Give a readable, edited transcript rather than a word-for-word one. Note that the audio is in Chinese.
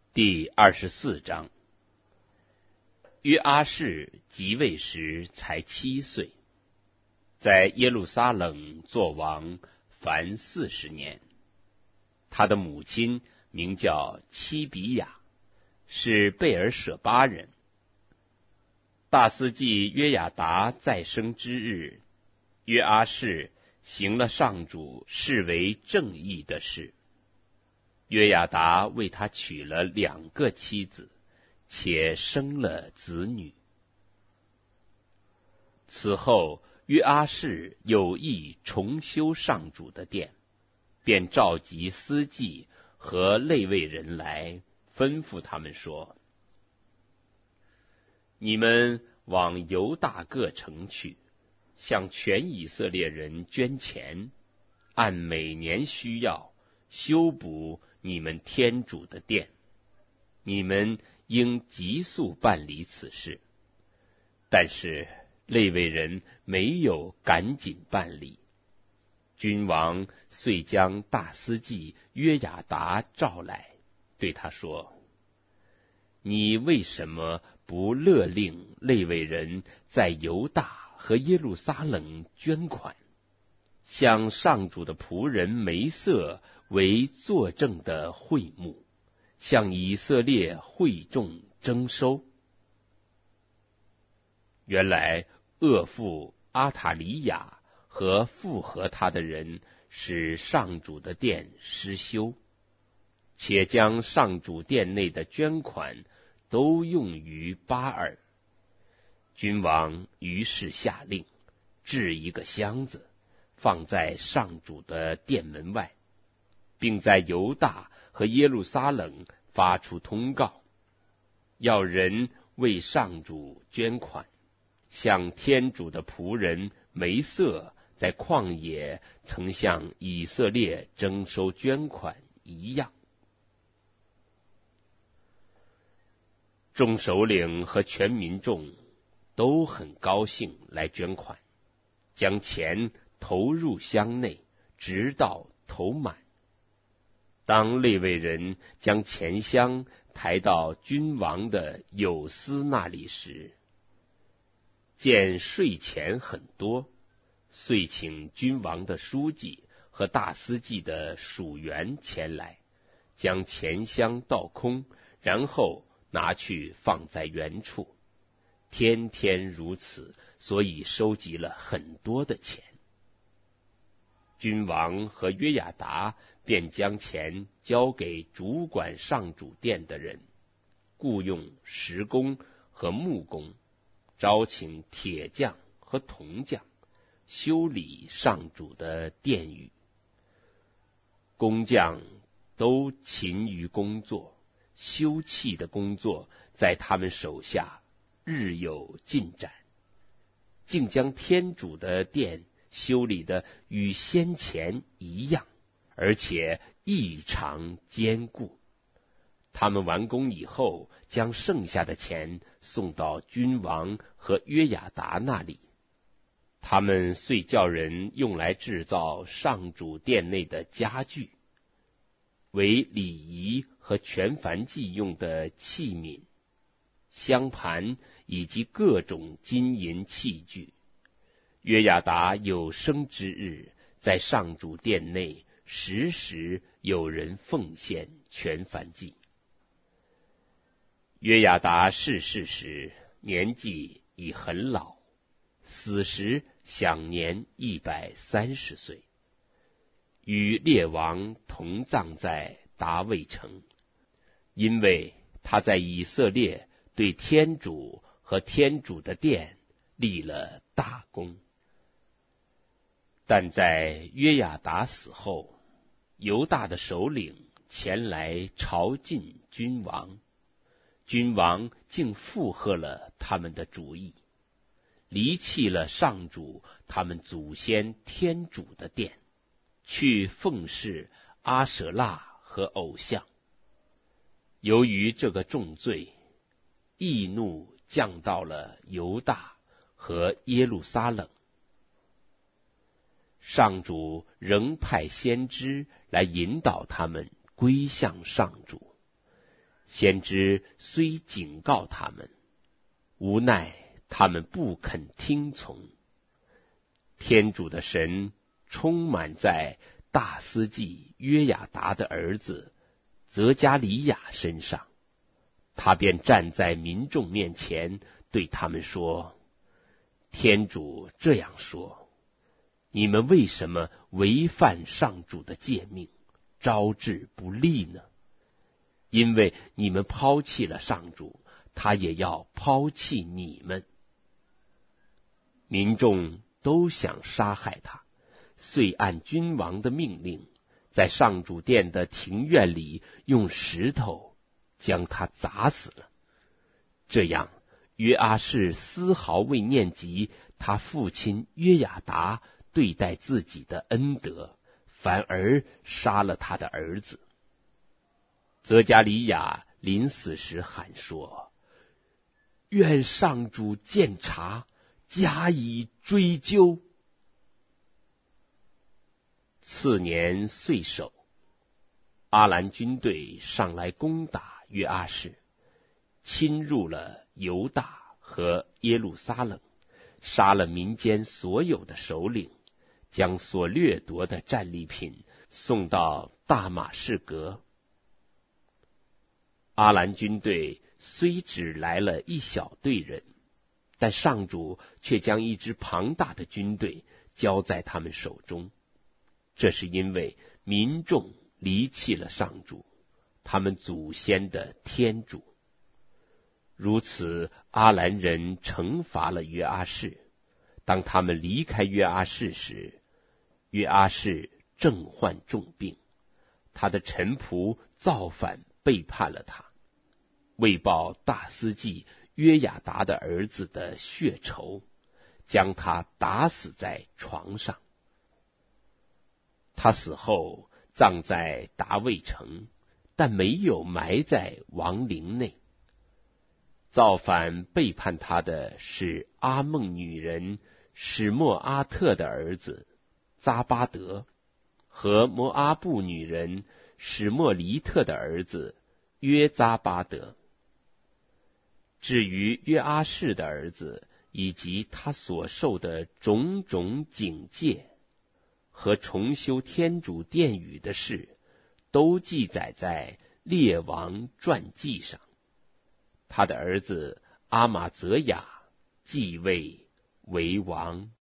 第24章。约阿士即位时才7岁，在耶路撒冷作王凡40年。他的母亲名叫七比亚，是贝尔舍巴人。大司祭约雅达再生之日，约阿士行了上主视为正义的事。约雅达为他娶了2个妻子，且生了子女。此后，约阿士有意重修上主的殿，便召集司祭和利未人来，吩咐他们说：你们往犹大各城去，向全以色列人捐钱，按每年需要修补你们天主的殿。你们应急速办理此事。但是利未人没有赶紧办理。君王遂将大司祭约雅达召来，对他说：你为什么不勒令利未人在犹大和耶路撒冷捐款，向上主的仆人梅瑟为作证的会幕，向以色列会众征收？原来恶妇阿塔里亚和附和他的人使上主的殿失修，且将上主殿内的捐款都用于巴尔。君王于是下令置一个箱子，放在上主的殿门外，并在犹大和耶路撒冷发出通告，要人为上主捐款，像天主的仆人梅瑟在旷野曾向以色列征收捐款一样。众首领和全民众都很高兴来捐款，将钱投入箱内，直到投满。当利未人将钱箱抬到君王的有司那里时，见税钱很多，遂请君王的书记和大司祭的属员前来，将钱箱倒空，然后拿去放在原处。天天如此，所以收集了很多的钱。君王和约雅达便将钱交给主管上主殿的人，雇用石工和木工，招请铁匠和铜匠，修理上主的殿宇。工匠都勤于工作，修葺的工作在他们手下日有进展，竟将天主的殿修理得与先前一样，而且异常坚固。他们完工以后，将剩下的钱送到君王和约雅达那里。他们遂叫人用来制造上主殿内的家具，为礼仪和全燔祭用的器皿、香盘以及各种金银器具。约雅达有生之日，在上主殿内时时有人奉献全燔祭。约雅达逝世时，年纪已很老，死时享年130岁，与列王同葬在达味城，因为他在以色列对天主和天主的殿立了大功。但在约雅达死后，犹大的首领前来朝觐君王，君王竟附和了他们的主意，离弃了上主他们祖先天主的殿，去奉事阿舍拉和偶像。由于这个重罪，义怒降到了犹大和耶路撒冷。上主仍派先知来引导他们归向上主， 先知虽警告他们，无奈他们不肯听从。天主的神充满在大司祭约雅达的儿子则加利亚身上，他便站在民众面前对他们说：天主这样说，你们为什么违反上主的诫命，招致不利呢？因为你们抛弃了上主，他也要抛弃你们。民众都想杀害他，遂按君王的命令，在上主殿的庭院里用石头将他砸死了。这样，约阿士丝毫未念及他父亲约雅达对待自己的恩德，反而杀了他的儿子。则加利亚临死时喊说：愿上主鉴察，加以追究。次年岁首，阿兰军队上来攻打约阿士，侵入了犹大和耶路撒冷，杀了民间所有的首领，将所掠夺的战利品送到大马士革。阿兰军队虽只来了一小队人，但上主却将一支庞大的军队交在他们手中。这是因为民众离弃了上主，他们祖先的天主。如此，阿兰人惩罚了约阿士。当他们离开约阿士时，约阿士正患重病，他的臣仆造反背叛了他，为报大司祭约雅达的儿子的血仇，将他打死在床上。他死后葬在达卫城，但没有埋在王陵内。造反背叛他的是阿孟女人史莫阿特的儿子扎巴德和摩阿布女人史莫黎特的儿子约扎巴德。至于约阿士的儿子以及他所受的种种警戒和重修天主殿宇的事，都记载在列王传记上。他的儿子阿玛泽雅继位为王。